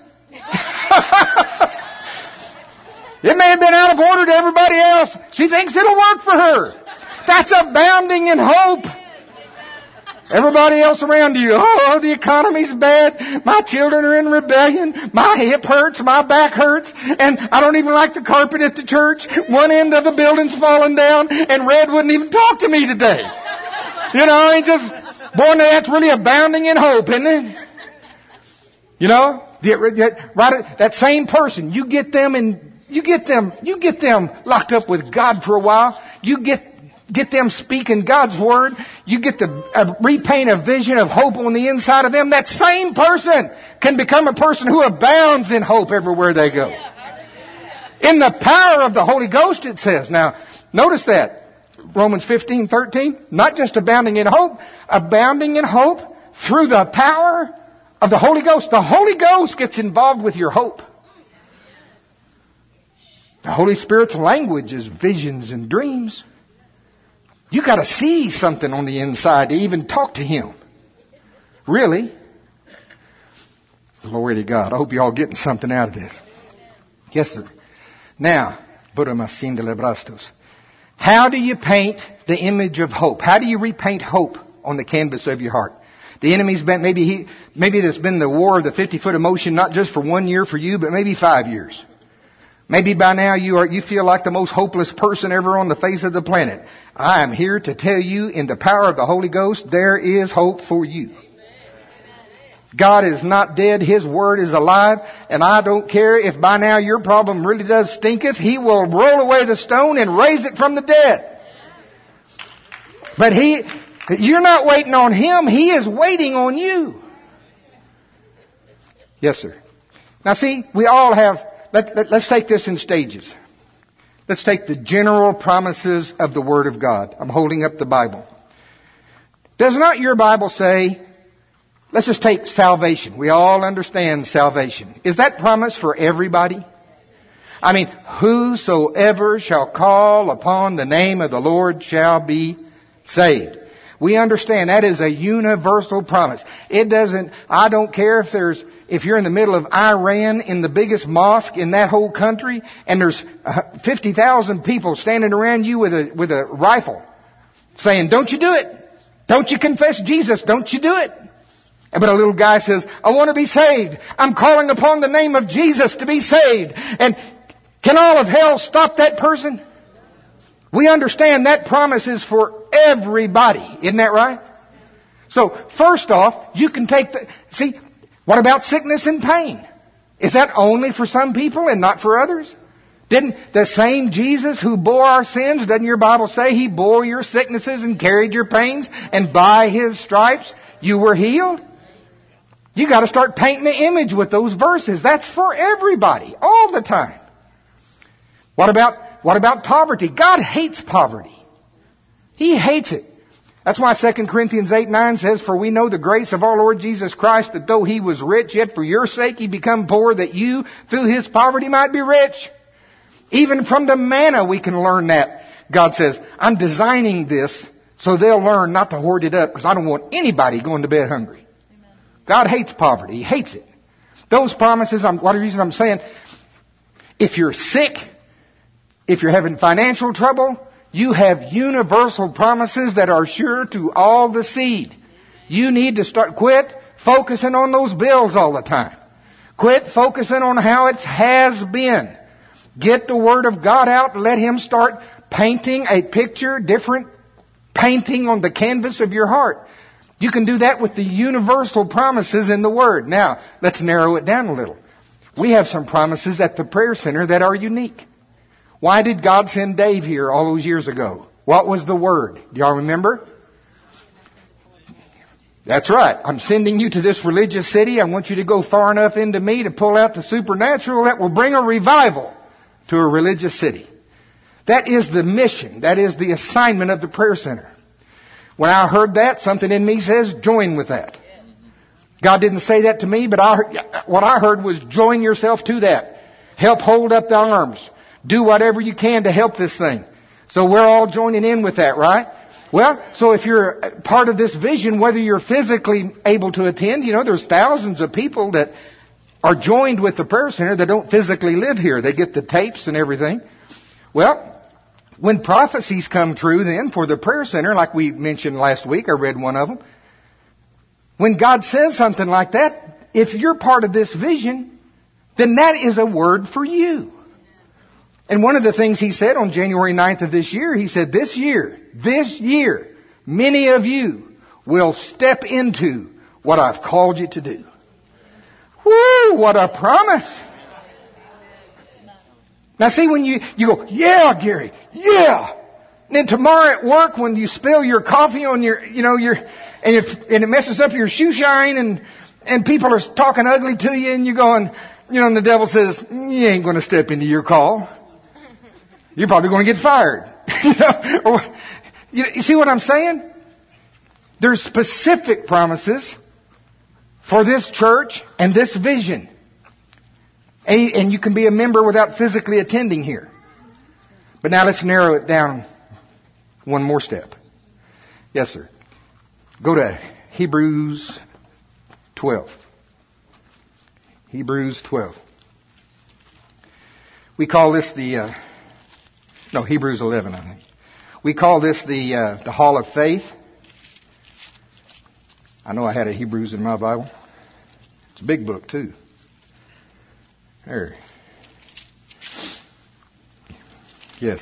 It may have been out of order to everybody else. She thinks it'll work for her. That's abounding in hope. Everybody else around you, oh, the economy's bad. My children are in rebellion. My hip hurts. My back hurts. And I don't even like the carpet at the church. One end of the building's falling down. And Red wouldn't even talk to me today. You know, he just, boy, that's really abounding in hope, isn't it? You know, that same person, you get them locked up with God for a while. You get them speaking God's word. You get to repaint a vision of hope on the inside of them. That same person can become a person who abounds in hope everywhere they go. In the power of the Holy Ghost, it says. Now, notice that. Romans 15:13. Not just abounding in hope through the power of the Holy Ghost. The Holy Ghost gets involved with your hope. The Holy Spirit's language is visions and dreams. You got to see something on the inside to even talk to Him. Really? Glory to God. I hope you're all getting something out of this. Yes, sir. Now, how do you paint the image of hope? How do you repaint hope on the canvas of your heart? The enemy's been, maybe there's been the war of the 50-foot emotion, not just for 1 year for you, but maybe 5 years. Maybe by now you feel like the most hopeless person ever on the face of the planet. I am here to tell you, in the power of the Holy Ghost, there is hope for you. God is not dead. His Word is alive. And I don't care if by now your problem really does stinketh. He will roll away the stone and raise it from the dead. But you're not waiting on Him. He is waiting on you. Yes, sir. Now see, we all have... Let's take this in stages. Let's take the general promises of the Word of God. I'm holding up the Bible. Does not your Bible say, let's just take salvation. We all understand salvation. Is that promise for everybody? I mean, whosoever shall call upon the name of the Lord shall be saved. We understand that is a universal promise. I don't care if you're in the middle of Iran in the biggest mosque in that whole country and there's 50,000 people standing around you with a rifle saying, don't you do it. Don't you confess Jesus. Don't you do it. But a little guy says, I want to be saved. I'm calling upon the name of Jesus to be saved. And can all of hell stop that person? We understand that promise is for everybody. Isn't that right? So, first off, you can take what about sickness and pain? Is that only for some people and not for others? Didn't the same Jesus who bore our sins, doesn't your Bible say He bore your sicknesses and carried your pains, and by His stripes you were healed? You got to start painting the image with those verses. That's for everybody, all the time. What about poverty? God hates poverty. He hates it. That's why 2 Corinthians 8:9 says, for we know the grace of our Lord Jesus Christ, that though He was rich, yet for your sake He become poor, that you through His poverty might be rich. Even from the manna we can learn that. God says, I'm designing this so they'll learn not to hoard it up, because I don't want anybody going to bed hungry. Amen. God hates poverty. He hates it. Those promises, one of the reasons I'm saying, if you're sick, If you're having financial trouble, you have universal promises that are sure to all the seed. You need to quit focusing on those bills all the time. Quit focusing on how it has been. Get the Word of God out and let Him start painting a picture, different painting on the canvas of your heart. You can do that with the universal promises in the Word. Now, let's narrow it down a little. We have some promises at the prayer center that are unique. Why did God send Dave here all those years ago? What was the Word? Do y'all remember? That's right. I'm sending you to this religious city. I want you to go far enough into me to pull out the supernatural that will bring a revival to a religious city. That is the mission. That is the assignment of the prayer center. When I heard that, something in me says, join with that. God didn't say that to me, but what I heard was join yourself to that. Help hold up the arms. Do whatever you can to help this thing. So we're all joining in with that, right? Well, so if you're part of this vision, whether you're physically able to attend, there's thousands of people that are joined with the prayer center that don't physically live here. They get the tapes and everything. Well, when prophecies come true then for the prayer center, like we mentioned last week, I read one of them. When God says something like that, if you're part of this vision, then that is a word for you. And one of the things He said on January 9th of this year, He said, this year, many of you will step into what I've called you to do. Woo, what a promise. Now see, when you go, yeah, Gary, yeah. And then tomorrow at work, when you spill your coffee on and it messes up your shoe shine and people are talking ugly to you and you're going, and the devil says, you ain't going to step into your call. You're probably going to get fired. You see what I'm saying? There's specific promises for this church and this vision. And you can be a member without physically attending here. But now let's narrow it down one more step. Yes, sir. Go to Hebrews 12. Hebrews 12. We call this Hebrews 11, I think. We call this the Hall of Faith. I know I had a Hebrews in my Bible. It's a big book, too. There. Yes.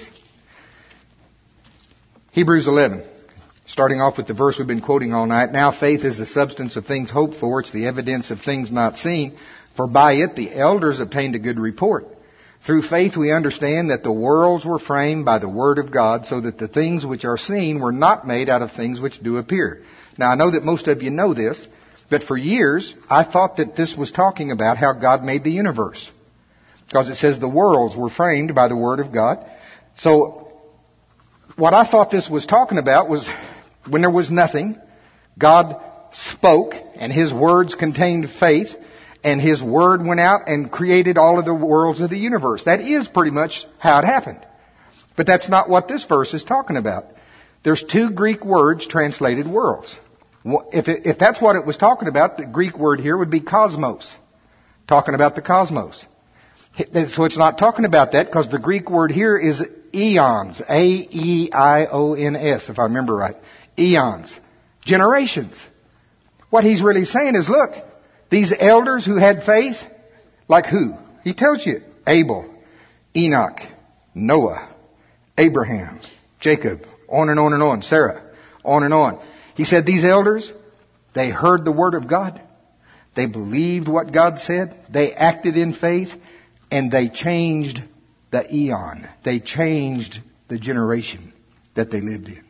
Hebrews 11. Starting off with the verse we've been quoting all night. Now faith is the substance of things hoped for. It's the evidence of things not seen. For by it the elders obtained a good report. Through faith we understand that the worlds were framed by the Word of God, so that the things which are seen were not made out of things which do appear. Now I know that most of you know this, but for years I thought that this was talking about how God made the universe. Because it says the worlds were framed by the Word of God. So what I thought this was talking about was when there was nothing, God spoke and His words contained faith. And His Word went out and created all of the worlds of the universe. That is pretty much how it happened. But that's not what this verse is talking about. There's two Greek words translated worlds. If that's what it was talking about, the Greek word here would be cosmos. Talking about the cosmos. So it's not talking about that because the Greek word here is eons. A-E-I-O-N-S, if I remember right. Eons. Generations. What he's really saying is, look, these elders who had faith, like who? He tells you. Abel, Enoch, Noah, Abraham, Jacob, on and on and on, Sarah, on and on. He said these elders, they heard the Word of God. They believed what God said. They acted in faith. And they changed the eon. They changed the generation that they lived in.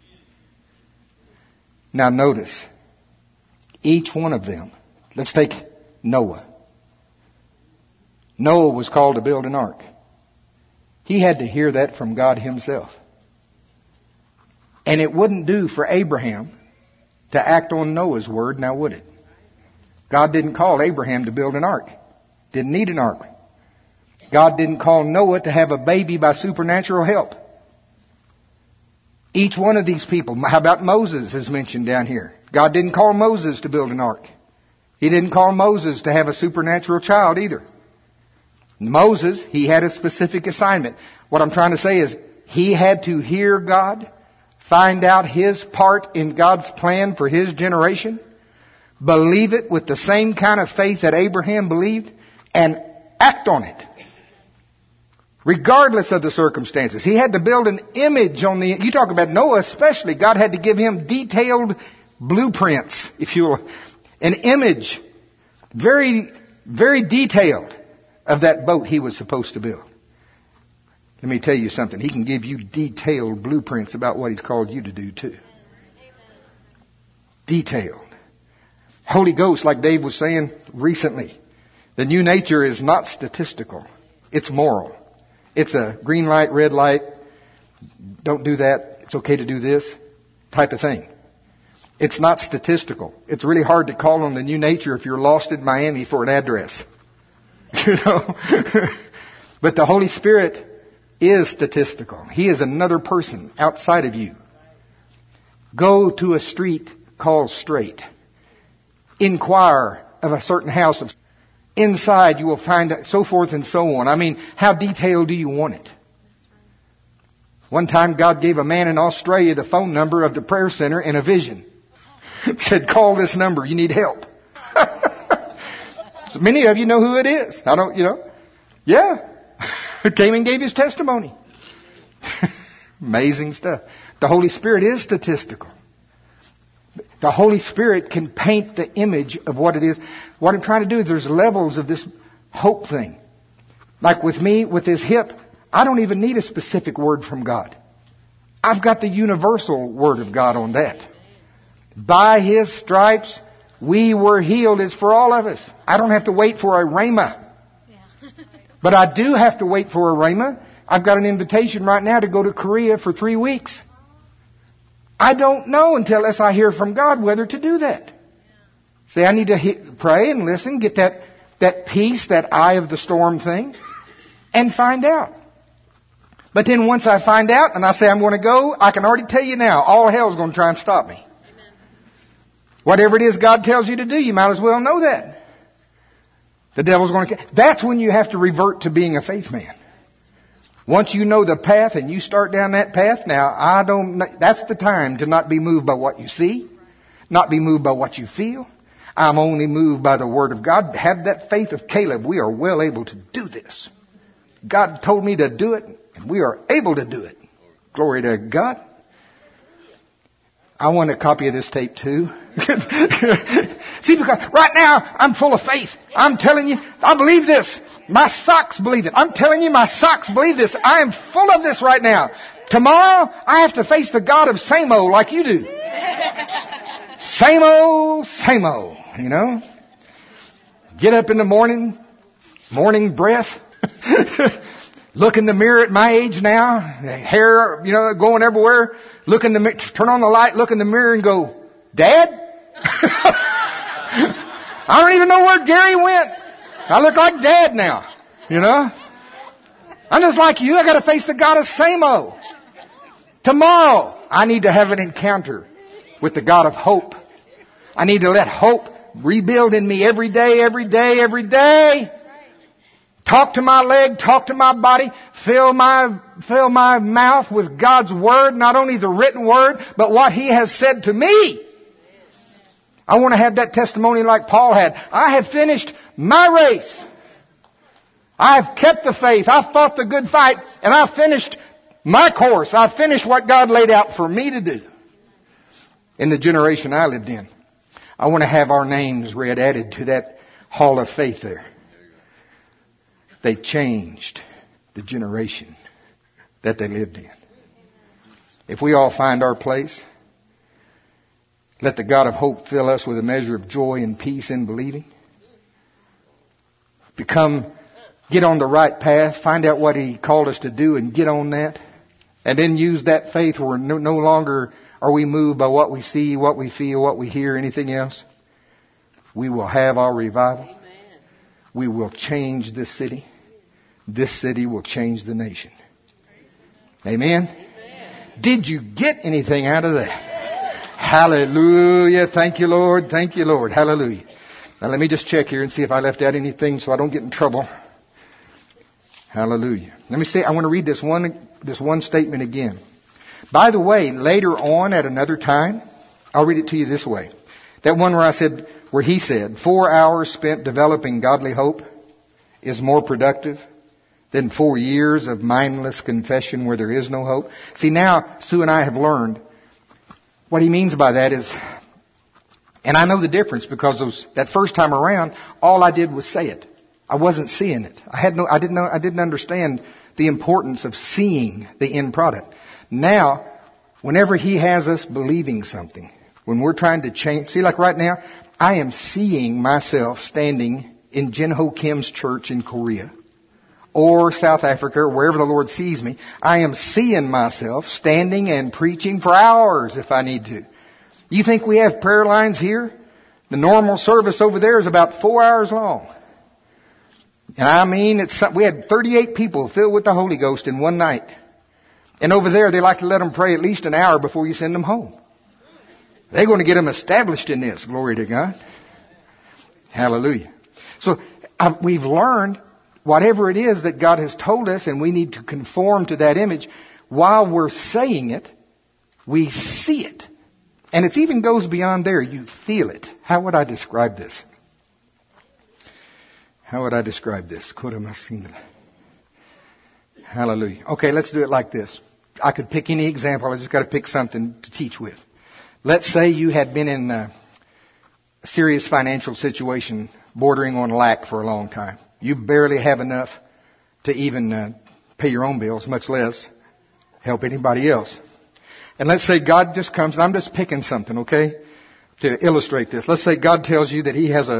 Now notice, each one of them. Let's take Noah. Noah was called to build an ark. He had to hear that from God Himself. And it wouldn't do for Abraham to act on Noah's word, now would it? God didn't call Abraham to build an ark. Didn't need an ark. God didn't call Noah to have a baby by supernatural help. Each one of these people, how about Moses is mentioned down here? God didn't call Moses to build an ark. He didn't call Moses to have a supernatural child either. Moses, he had a specific assignment. What I'm trying to say is he had to hear God, find out his part in God's plan for his generation, believe it with the same kind of faith that Abraham believed, and act on it. Regardless of the circumstances. He had to build an image on the... You talk about Noah especially. God had to give him detailed blueprints, if you will. An image, very, very detailed, of that boat he was supposed to build. Let me tell you something. He can give you detailed blueprints about what he's called you to do too. Detailed. Holy Ghost, like Dave was saying recently, the new nature is not statistical. It's moral. It's a green light, red light, don't do that, it's okay to do this type of thing. It's not statistical. It's really hard to call on the new nature if you're lost in Miami for an address. You know? But the Holy Spirit is statistical. He is another person outside of you. Go to a street called Straight. Inquire of a certain house of... Inside you will find so forth and so on. I mean, how detailed do you want it? One time God gave a man in Australia the phone number of the prayer center in a vision. Said, call this number, you need help. So many of you know who it is. I don't, Yeah. Came and gave his testimony. Amazing stuff. The Holy Spirit is statistical. The Holy Spirit can paint the image of what it is. What I'm trying to do is there's levels of this hope thing. Like with me, with this hip, I don't even need a specific word from God. I've got the universal word of God on that. By his stripes, we were healed. It's for all of us. I don't have to wait for a rhema. But I do have to wait for a rhema. I've got an invitation right now to go to Korea for 3 weeks. I don't know unless I hear from God whether to do that. See, I need to pray and listen, get that peace, that eye of the storm thing, and find out. But then once I find out and I say I'm going to go, I can already tell you now, all hell's going to try and stop me. Amen. Whatever it is God tells you to do, you might as well know that. The devil's going to... That's when you have to revert to being a faith man. Once you know the path and you start down that path, that's the time to not be moved by what you see, not be moved by what you feel. I'm only moved by the Word of God. Have that faith of Caleb. We are well able to do this. God told me to do it, and we are able to do it. Glory to God. I want a copy of this tape too. See, because right now I'm full of faith. I'm telling you, I believe this. My socks believe it. I'm telling you, my socks believe this. I am full of this right now. Tomorrow, I have to face the God of same-o like you do. Same-o, same-o, Get up in the morning breath. Look in the mirror at my age now. Hair, going everywhere. Turn on the light, look in the mirror and go, Dad? I don't even know where Gary went. I look like Dad now, I'm just like you. I got to face the God of same-o. Tomorrow, I need to have an encounter with the God of hope. I need to let hope rebuild in me every day, every day, every day. Talk to my leg, talk to my body, fill my mouth with God's Word, not only the written Word, but what He has said to me. I want to have that testimony like Paul had. I have finished my race. I have kept the faith. I've fought the good fight, and I've finished my course. I've finished what God laid out for me to do in the generation I lived in. I want to have our names added to that hall of faith there. They changed the generation that they lived in. If we all find our place, let the God of hope fill us with a measure of joy and peace in believing. Get on the right path, find out what He called us to do and get on that. And then use that faith where no longer are we moved by what we see, what we feel, what we hear, anything else. We will have our revival. Amen. We will change this city. This city will change the nation. Amen? Amen. Did you get anything out of that? Hallelujah. Thank you, Lord. Thank you, Lord. Hallelujah. Now let me just check here and see if I left out anything so I don't get in trouble. Hallelujah. Let me say, I want to read this one statement again. By the way, later on at another time, I'll read it to you this way. That one where he said, 4 hours spent developing godly hope is more productive than 4 years of mindless confession where there is no hope. See, now Sue and I have learned what he means by that is, and I know the difference because that first time around, all I did was say it. I wasn't seeing it. I didn't understand the importance of seeing the end product. Now, whenever he has us believing something, when we're trying to change, see, like right now, I am seeing myself standing in Jin Ho Kim's church in Korea or South Africa or wherever the Lord sees me. I am seeing myself standing and preaching for hours if I need to. You think we have prayer lines here? The normal service over there is about 4 hours long. And I mean, we had 38 people filled with the Holy Ghost in one night. And over there, they like to let them pray at least an hour before you send them home. They're going to get them established in this. Glory to God. Hallelujah. So we've learned whatever it is that God has told us, and we need to conform to that image. While we're saying it, we see it. And it even goes beyond there. You feel it. How would I describe this? How would I describe this? Hallelujah. Okay, let's do it like this. I could pick any example. I just got to pick something to teach with. Let's say you had been in a serious financial situation bordering on lack for a long time. You barely have enough to even pay your own bills, much less help anybody else. And let's say God just comes, and I'm just picking something, okay, to illustrate this. Let's say God tells you that He has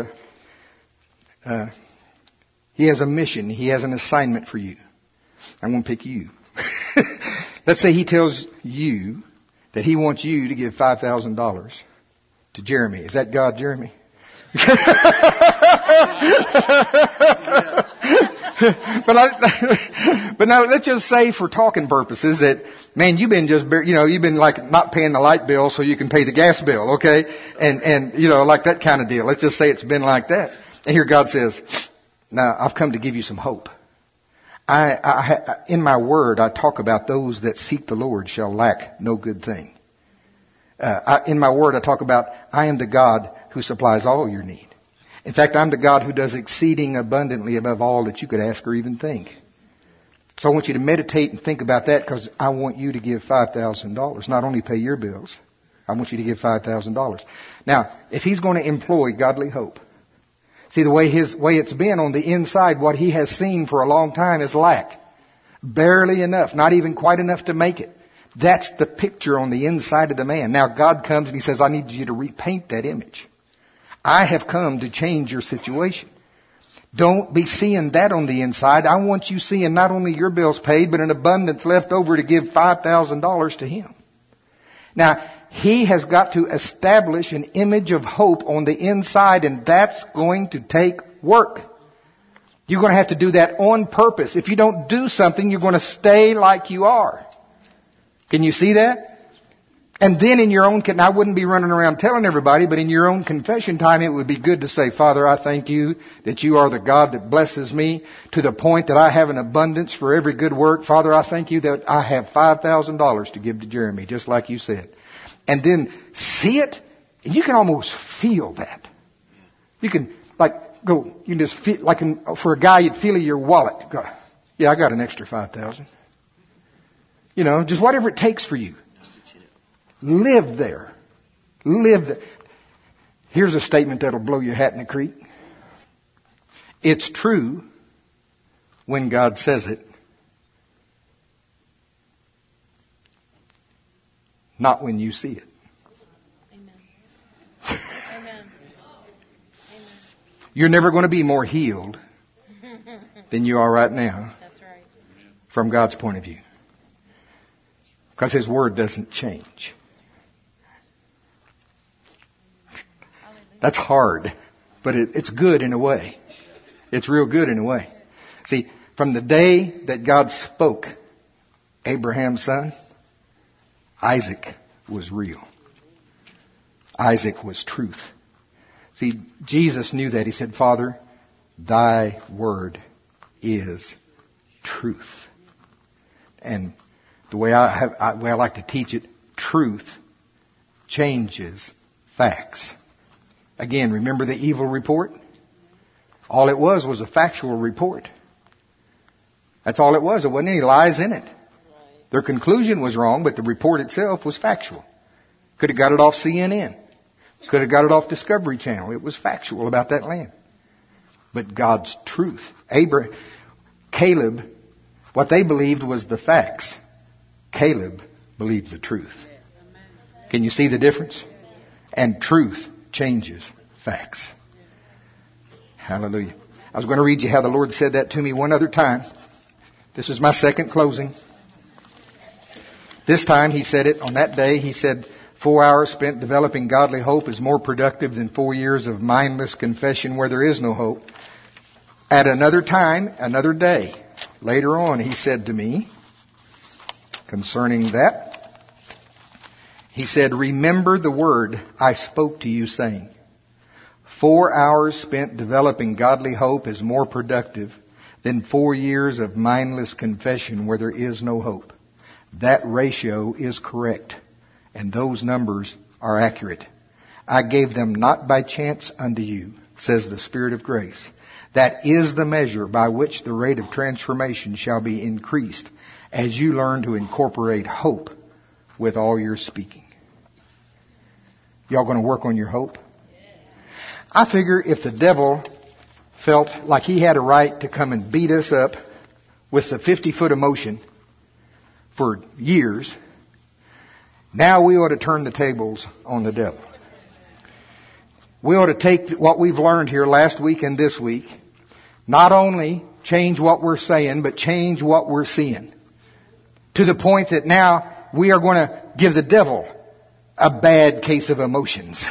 a mission. He has an assignment for you. I'm going to pick you. Let's say He tells you that He wants you to give $5,000 to Jeremy. Is that God, Jeremy? But now let's just say for talking purposes that, man, you've been like not paying the light bill so you can pay the gas bill, okay? And like that kind of deal. Let's just say it's been like that. And here God says, now I've come to give you some hope. In my word, I talk about those that seek the Lord shall lack no good thing. In my word, I talk about I am the God who supplies all your need. In fact, I'm the God who does exceeding abundantly above all that you could ask or even think. So I want you to meditate and think about that because I want you to give $5,000. Not only pay your bills, I want you to give $5,000. Now, if He's going to employ godly hope, see, the way it's been on the inside, what he has seen for a long time is lack. Barely enough, not even quite enough to make it. That's the picture on the inside of the man. Now God comes and He says, I need you to repaint that image. I have come to change your situation. Don't be seeing that on the inside. I want you seeing not only your bills paid, but an abundance left over to give $5,000 to Him. Now, He has got to establish an image of hope on the inside, and that's going to take work. You're going to have to do that on purpose. If you don't do something, you're going to stay like you are. Can you see that? And then in your own, I wouldn't be running around telling everybody, but in your own confession time, it would be good to say, Father, I thank you that you are the God that blesses me to the point that I have an abundance for every good work. Father, I thank you that I have $5,000 to give to Jeremy, just like you said. And then see it, and you can almost feel that. You can you can just feel, for a guy, you'd feel in your wallet. Go, yeah, I got an extra 5,000. Just whatever it takes for you. Live there. Live there. Here's a statement that'll blow your hat in the creek. It's true when God says it, not when you see it. Amen. Amen. You're never going to be more healed than you are right now. That's right. From God's point of view. Because His Word doesn't change. That's hard, but it's good in a way. It's real good in a way. See, from the day that God spoke Abraham's son, Isaac was real. Isaac was truth. See, Jesus knew that. He said, Father, Thy word is truth. And the way I like to teach it, truth changes facts. Again, remember the evil report? All it was a factual report. That's all it was. There wasn't any lies in it. Their conclusion was wrong, but the report itself was factual. Could have got it off CNN. Could have got it off Discovery Channel. It was factual about that land. But God's truth. Caleb, what they believed was the facts. Caleb believed the truth. Can you see the difference? And truth changes facts. Hallelujah. I was going to read you how the Lord said that to me one other time. This is my second closing. This time He said it on that day. He said, 4 hours spent developing godly hope is more productive than 4 years of mindless confession where there is no hope. At another time, another day, later on, He said to me, concerning that, He said, remember the word I spoke to you saying, 4 hours spent developing godly hope is more productive than 4 years of mindless confession where there is no hope. That ratio is correct, and those numbers are accurate. I gave them not by chance unto you, says the Spirit of grace. That is the measure by which the rate of transformation shall be increased as you learn to incorporate hope with all your speaking. Y'all going to work on your hope? I figure if the devil felt like he had a right to come and beat us up with the 50-foot emotion for years, now we ought to turn the tables on the devil. We ought to take what we've learned here last week and this week, not only change what we're saying, but change what we're seeing. To the point that now we are going to give the devil a bad case of emotions.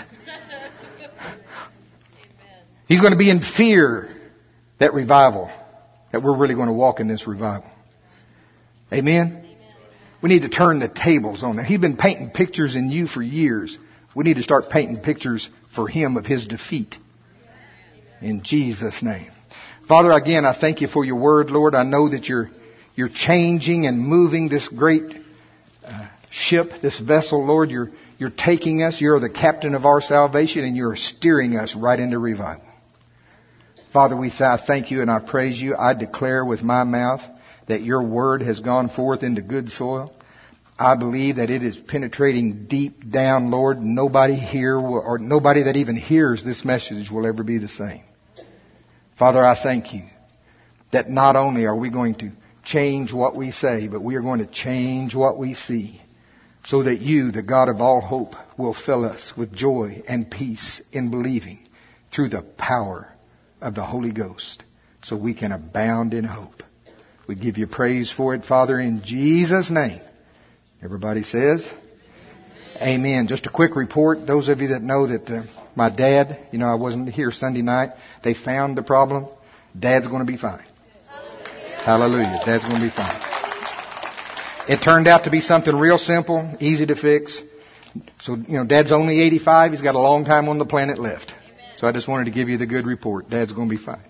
He's going to be in fear, that revival, that we're really going to walk in this revival. Amen? We need to turn the tables on him. He's been painting pictures in you for years. We need to start painting pictures for him of his defeat. In Jesus' name. Father, again, I thank you for your word, Lord. I know that you're changing and moving this great ship, this vessel, Lord. You're taking us. You're the captain of our salvation, and you're steering us right into revival. Father, I thank you and I praise you. I declare with my mouth that your word has gone forth into good soil. I believe that it is penetrating deep down, Lord. Nobody here or nobody that even hears this message will ever be the same. Father, I thank you that not only are we going to change what we say, but we are going to change what we see, so that you, the God of all hope, will fill us with joy and peace in believing through the power of the Holy Ghost, so we can abound in hope. We give you praise for it, Father, in Jesus' name. Everybody says, Amen. Just a quick report. Those of you that know that my dad, I wasn't here Sunday night. They found the problem. Dad's going to be fine. Hallelujah. Dad's going to be fine. It turned out to be something real simple, easy to fix. So, Dad's only 85. He's got a long time on the planet left. So I just wanted to give you the good report. Dad's going to be fine.